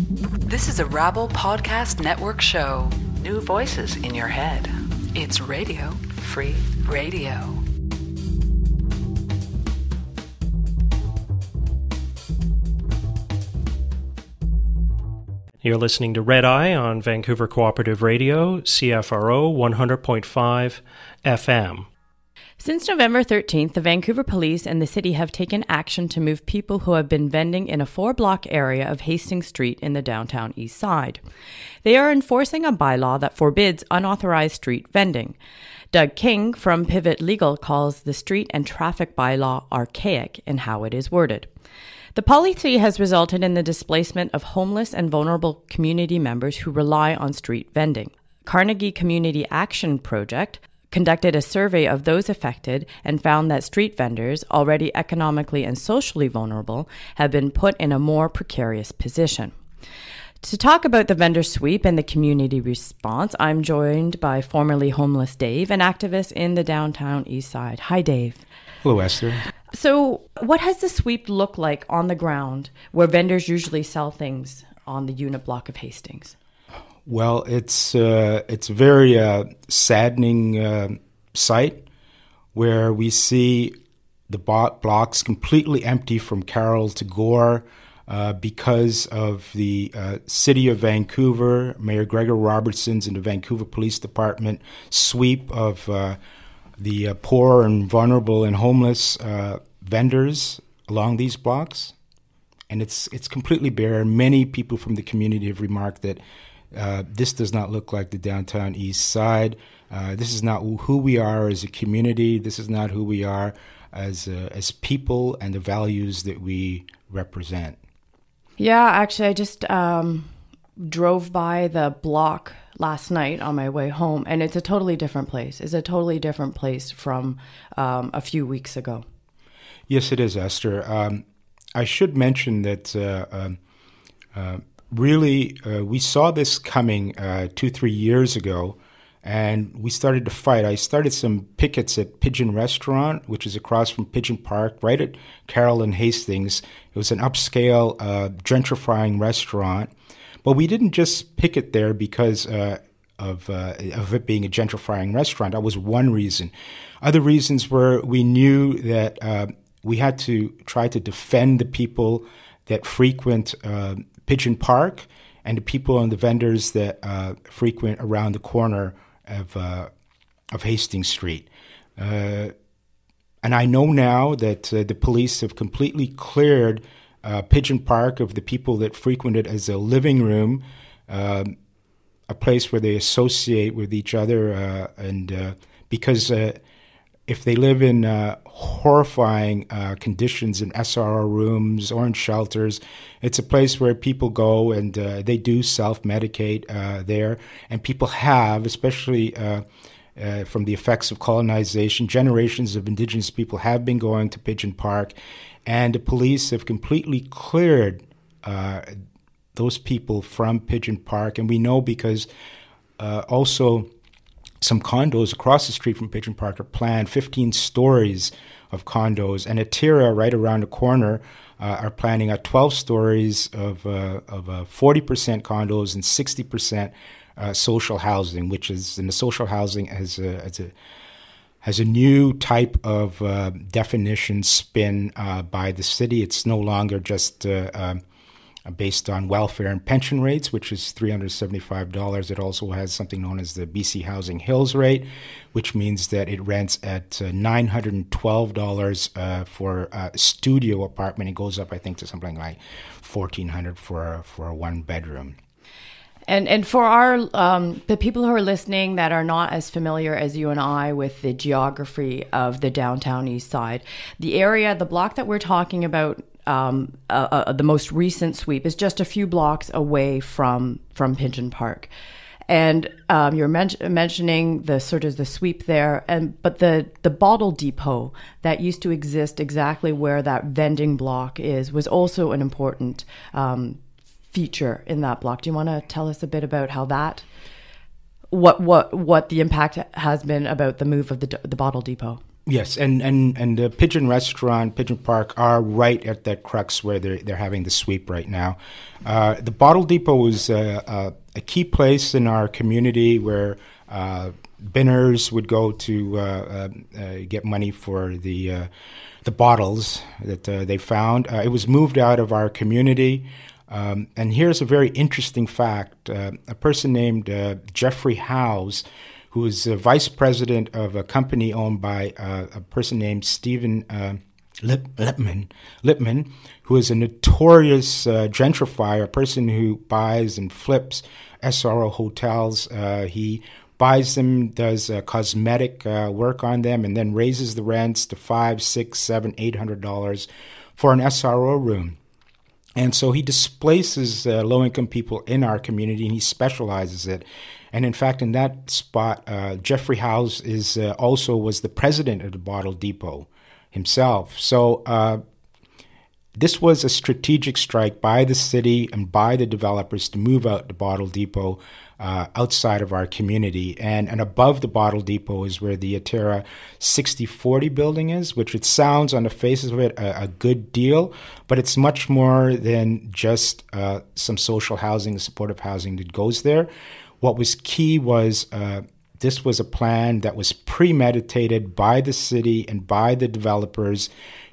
This is a Rabble Podcast Network show. New voices in your head. It's Radio Free Radio. You're listening to Red Eye on Vancouver Cooperative Radio, CFRO 100.5 FM. Since November 13th, the Vancouver Police and the city have taken action to move people who have been vending in a 4-block area of Hastings Street in the downtown east side. They are enforcing a bylaw that forbids unauthorized street vending. Doug King from Pivot Legal calls the street and traffic bylaw archaic in how it is worded. The policy has resulted in the displacement of homeless and vulnerable community members who rely on street vending. Carnegie Community Action Project conducted a survey of those affected and found that street vendors, already economically and socially vulnerable, have been put in a more precarious position. To talk about the vendor sweep and the community response, I'm joined by formerly homeless Dave, an activist in the downtown east side. Hi, Dave. Hello, Esther. So what has the sweep look like on the ground where vendors usually sell things on the unit block of Hastings? Well, it's a very saddening sight where we see the blocks completely empty from Carroll to Gore because of the City of Vancouver, Mayor Gregor Robertson's and the Vancouver Police Department sweep of the poor and vulnerable and homeless vendors along these blocks. And it's completely bare. Many people from the community have remarked that this does not look like the downtown east side. This is not who we are as a community. This is not who we are as people and the values that we represent. Yeah, actually, I just drove by the block last night on my way home, and it's a totally different place. It's a totally different place from a few weeks ago. Yes, it is, Esther. I should mention that really, we saw this coming 2-3 years ago, and we started to fight. I started some pickets at Pigeon Restaurant, which is across from Pigeon Park, right at Carroll and Hastings. It was an upscale gentrifying restaurant. But we didn't just picket there because of it being a gentrifying restaurant. That was one reason. Other reasons were we knew that we had to try to defend the people that frequent Pigeon Park and the people and the vendors that frequent around the corner of Hastings Street. And I know now that the police have completely cleared Pigeon Park of the people that frequent it as a living room, a place where they associate with each other, and because if they live in horrifying conditions in SRO rooms or in shelters, it's a place where people go and they do self-medicate there. And people have, especially from the effects of colonization, generations of Indigenous people have been going to Pigeon Park, and the police have completely cleared those people from Pigeon Park. And we know because also some condos across the street from Pigeon Park are planned, 15 stories of condos. And at Tira, right around the corner, are planning 12 stories of 40% condos and 60% social housing, which is, in the social housing has a new type of definition spin by the city. It's no longer just based on welfare and pension rates, which is $375. It also has something known as the BC Housing Hills rate, which means that it rents at $912 for a studio apartment. It goes up, I think, to something like $1,400 for a one bedroom. And for our the people who are listening that are not as familiar as you and I with the geography of the downtown east side, the area, the block that we're talking about, the most recent sweep is just a few blocks away from Pigeon Park. And you're mentioning the sort of the sweep there, but the bottle depot that used to exist exactly where that vending block was also an important feature in that block. Do you want to tell us a bit about how what the impact has been about the move of the bottle depot? Yes, and the Pigeon Restaurant, Pigeon Park are right at that crux where they're having the sweep right now. The Bottle Depot was a key place in our community where binners would go to get money for the bottles that they found. It was moved out of our community. And here's a very interesting fact. A person named Jeffrey Howes, who is vice president of a company owned by a person named Stephen Lipman, who is a notorious gentrifier, a person who buys and flips SRO hotels. He buys them, does cosmetic work on them, and then raises the rents to $500, $600, $700, $800 for an SRO room. And so he displaces low-income people in our community, and he specializes it. And in fact, in that spot, Jeffrey Howes also was the president of the Bottle Depot himself. So this was a strategic strike by the city and by the developers to move out the Bottle Depot outside of our community. And above the Bottle Depot is where the Atera 6040 building is, which it sounds on the faces of it a good deal, but it's much more than just some social housing, supportive housing that goes there. What was key was this was a plan that was premeditated by the city and by the developers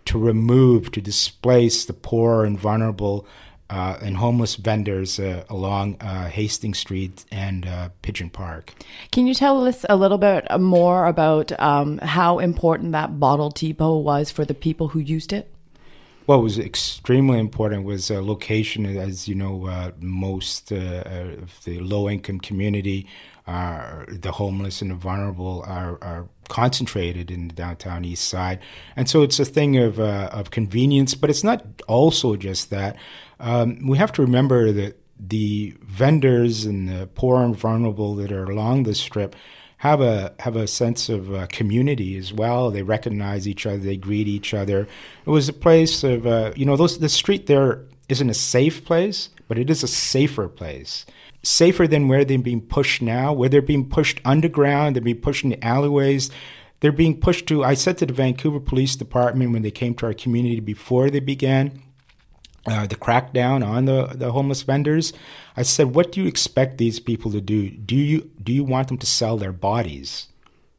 to displace the poor and vulnerable and homeless vendors along Hastings Street and Pigeon Park. Can you tell us a little bit more about how important that Bottle Depot was for the people who used it? What was extremely important was location. As you know, most of the low-income community, the homeless and the vulnerable are concentrated in the downtown east side. And so it's a thing of convenience, but it's not also just that. We have to remember that the vendors and the poor and vulnerable that are along the strip have a sense of community as well. They recognize each other. They greet each other. It was a place of, the street there isn't a safe place, but it is a safer place. Safer than where they're being pushed now, where they're being pushed underground, they're being pushed in the alleyways. They're being pushed to, I said to the Vancouver Police Department when they came to our community before they began the crackdown on the homeless vendors, I said, what do you expect these people to do? Do you want them to sell their bodies?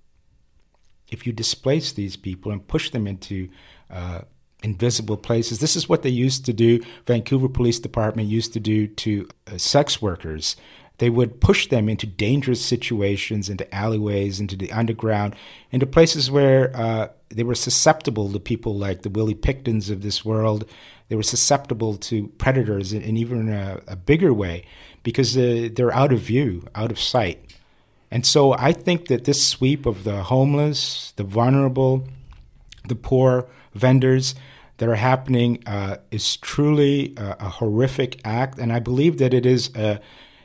If you displace these people and push them into invisible places, this is what they used to do. Vancouver Police Department used to do to sex workers. They would push them into dangerous situations, into alleyways, into the underground, into places where they were susceptible to people like the Willie Pictons of this world. They were susceptible to predators in even a bigger way because they're out of view, out of sight. And so I think that this sweep of the homeless, the vulnerable, the poor vendors that are happening is truly a horrific act. And I believe that it is a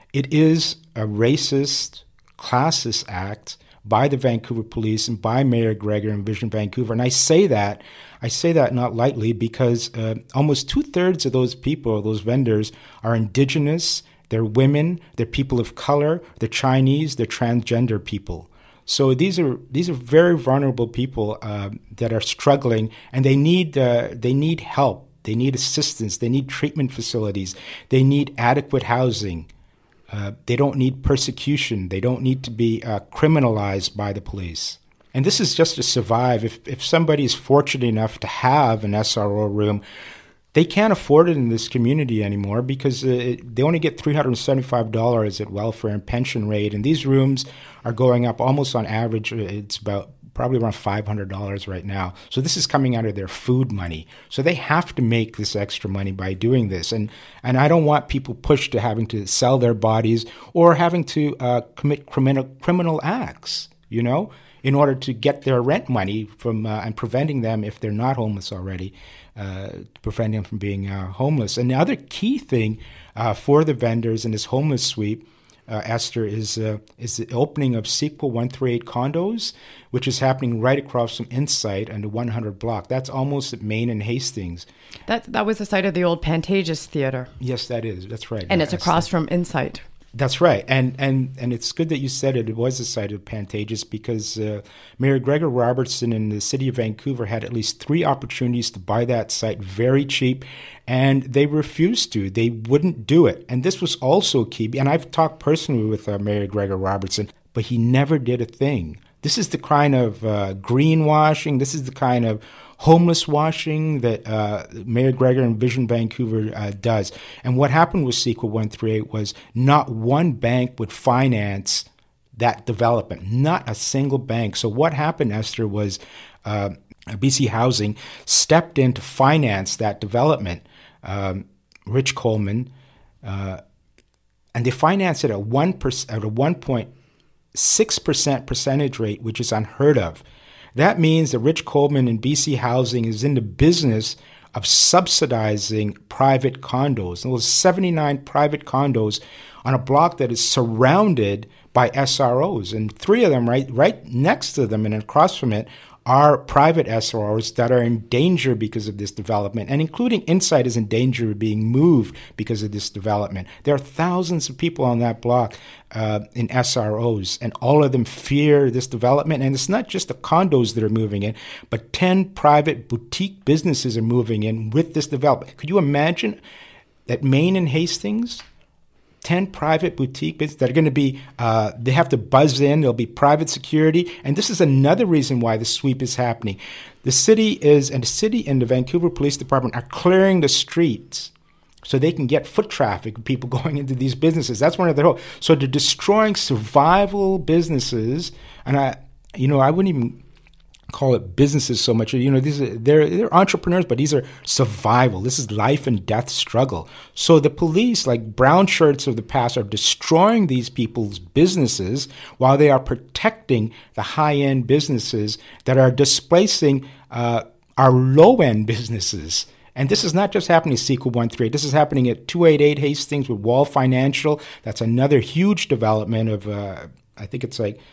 racist, classist act by the Vancouver Police and by Mayor Gregor and Vision Vancouver. And I say that not lightly because almost 2/3 of those people, those vendors, are Indigenous, they're women, they're people of color, they're Chinese, they're transgender people. So these are very vulnerable people that are struggling, and they need help, they need assistance, they need treatment facilities, they need adequate housing. They don't need persecution. They don't need to be criminalized by the police. And this is just to survive. If somebody is fortunate enough to have an SRO room, they can't afford it in this community anymore because they only get $375 at welfare and pension rate. And these rooms are going up almost on average. It's probably around $500 right now. So this is coming out of their food money. So they have to make this extra money by doing this. And I don't want people pushed to having to sell their bodies or having to commit criminal acts, in order to get their rent money from and preventing them, if they're not homeless already, preventing them from being homeless. And the other key thing for the vendors in this homeless sweep, Esther, is the opening of Sequel 138 condos, which is happening right across from Insight and the 100 block. That's almost at Main and Hastings. That was the site of the old Pantages Theatre. Yes, that is. That's right. And it's across from Insight. That's right, and it's good that you said it. It was a site of Pantages because Mayor Gregor Robertson in the city of Vancouver had at least 3 opportunities to buy that site very cheap, and they refused to. They wouldn't do it, and this was also key. And I've talked personally with Mayor Gregor Robertson, but he never did a thing. This is the kind of greenwashing. This is the kind of homeless washing that Mayor Gregor and Vision Vancouver does. And what happened with CEQA 138 was not one bank would finance that development, not a single bank. So what happened, Esther, was BC Housing stepped in to finance that development, Rich Coleman, and they financed it at 1.6% percentage rate, which is unheard of. That means that Rich Coleman in BC Housing is in the business of subsidizing private condos. And those 79 private condos on a block that is surrounded by SROs. And 3 of them right next to them and across from it are private SROs that are in danger because of this development, and including Insight is in danger of being moved because of this development. There are thousands of people on that block in SROs, and all of them fear this development. And it's not just the condos that are moving in, but 10 private boutique businesses are moving in with this development. Could you imagine that Main and Hastings, 10 private boutique businesses that are going to be, they have to buzz in, there'll be private security. And this is another reason why the sweep is happening. The city and the Vancouver Police Department are clearing the streets so they can get foot traffic of people going into these businesses. That's one of their hopes. So they're destroying survival businesses. And I wouldn't even call it businesses so much. They're entrepreneurs, but these are survival. This is life and death struggle. So the police, like brown shirts of the past, are destroying these people's businesses while they are protecting the high-end businesses that are displacing our low-end businesses. And this is not just happening at CEQA 138. This is happening at 288 Hastings with Wall Financial. That's another huge development of, I think it's like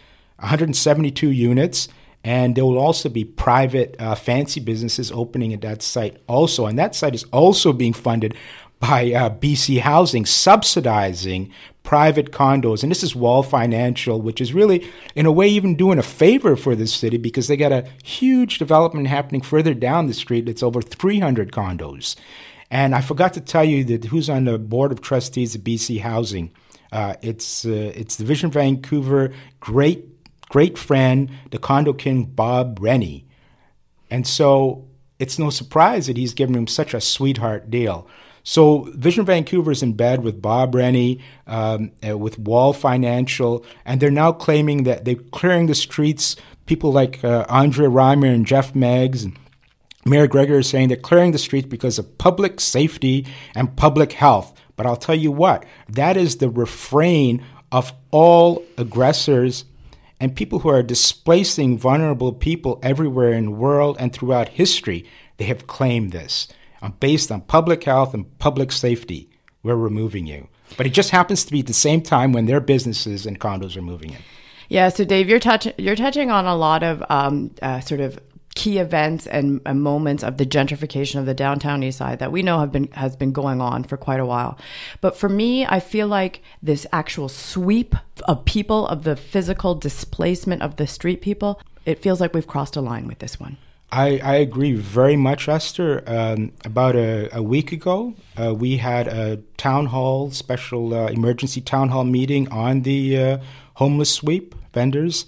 172 units. And there will also be private fancy businesses opening at that site also. And that site is also being funded by BC Housing, subsidizing private condos. And this is Wall Financial, which is really, in a way, even doing a favor for this city because they got a huge development happening further down the street. It's over 300 condos. And I forgot to tell you that who's on the board of trustees of BC Housing. It's the Vision Vancouver great friend, the condo king, Bob Rennie. And so it's no surprise that he's given him such a sweetheart deal. So Vision Vancouver is in bed with Bob Rennie, with Wall Financial, and they're now claiming that they're clearing the streets. People like Andre Reimer and Jeff Meggs and Mayor Gregor is saying they're clearing the streets because of public safety and public health. But I'll tell you what, that is the refrain of all aggressors and people who are displacing vulnerable people everywhere in the world and throughout history. They have claimed this. Based on public health and public safety, we're removing you. But it just happens to be at the same time when their businesses and condos are moving in. Yeah, so Dave, you're touching on a lot of sort of key events and moments of the gentrification of the downtown east side that we know has been going on for quite a while. But for me, I feel like this actual sweep of people, of the physical displacement of the street people, it feels like we've crossed a line with this one. I agree very much, Esther. About a week ago, we had a town hall, special emergency town hall meeting on the homeless sweep vendors.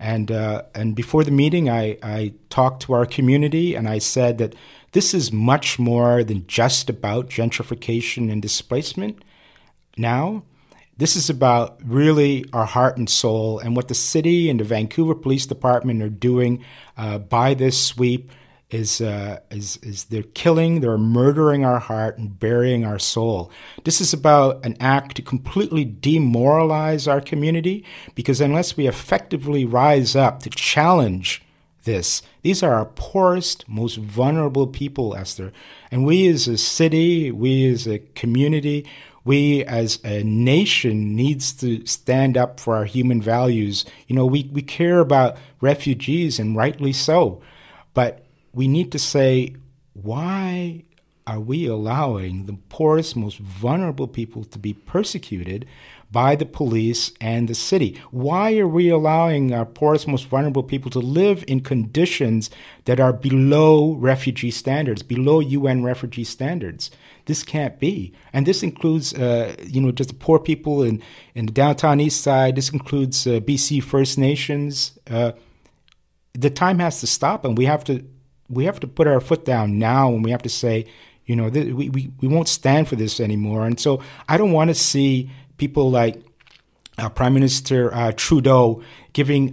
And before the meeting, I talked to our community and I said that this is much more than just about gentrification and displacement. Now, this is about really our heart and soul, and what the city and the Vancouver Police Department are doing by this sweep is they're murdering our heart and burying our soul. This is about an act to completely demoralize our community, because unless we effectively rise up to challenge this, these are our poorest, most vulnerable people, Esther. And we as a city, we as a community, we as a nation needs to stand up for our human values. We care about refugees, and rightly so, but we need to say, why are we allowing the poorest, most vulnerable people to be persecuted by the police and the city? Why are we allowing our poorest, most vulnerable people to live in conditions that are below refugee standards, below UN refugee standards? This can't be. And this includes, just the poor people in the downtown east side. This includes BC First Nations. The time has to stop, and we have to put our foot down now, and we have to say, we won't stand for this anymore. And so I don't want to see people like Prime Minister Trudeau giving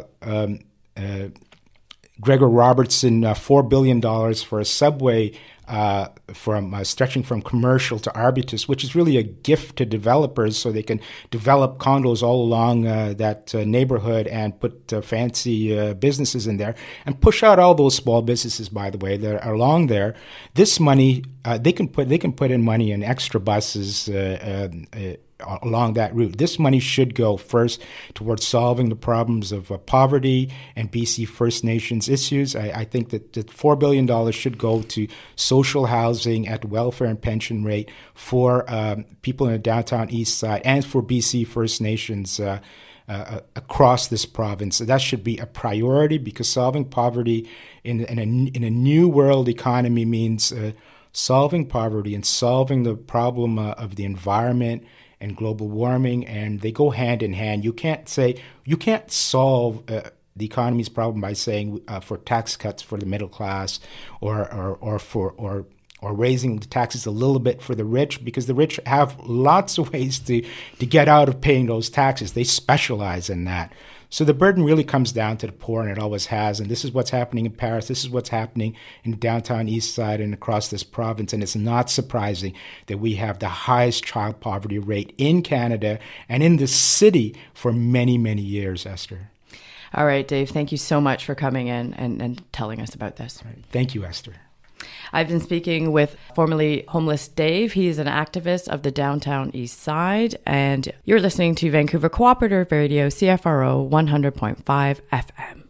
Gregor Robertson $4 billion for a subway from stretching from Commercial to Arbutus, which is really a gift to developers so they can develop condos all along that neighborhood and put fancy businesses in there and push out all those small businesses, by the way, that are along there. This money, they can put in money in extra buses along that route. This money should go first towards solving the problems of poverty and BC First Nations issues. I think that $4 billion should go to social housing at the welfare and pension rate for people in the downtown east side and for BC First Nations across this province. So that should be a priority, because solving poverty in a new world economy means solving poverty and solving the problem of the environment and global warming, and they go hand in hand. You can't solve the economy's problem by saying for tax cuts for the middle class or raising the taxes a little bit for the rich, because the rich have lots of ways to get out of paying those taxes. They specialize in that. So the burden really comes down to the poor, and it always has. And this is what's happening in Paris. This is what's happening in the downtown east side and across this province. And it's not surprising that we have the highest child poverty rate in Canada and in the city for many, many years, Esther. All right, Dave, thank you so much for coming in and telling us about this. Right. Thank you, Esther. I've been speaking with formerly homeless Dave. He's an activist of the downtown east side, and you're listening to Vancouver Cooperative Radio, CFRO 100.5 FM.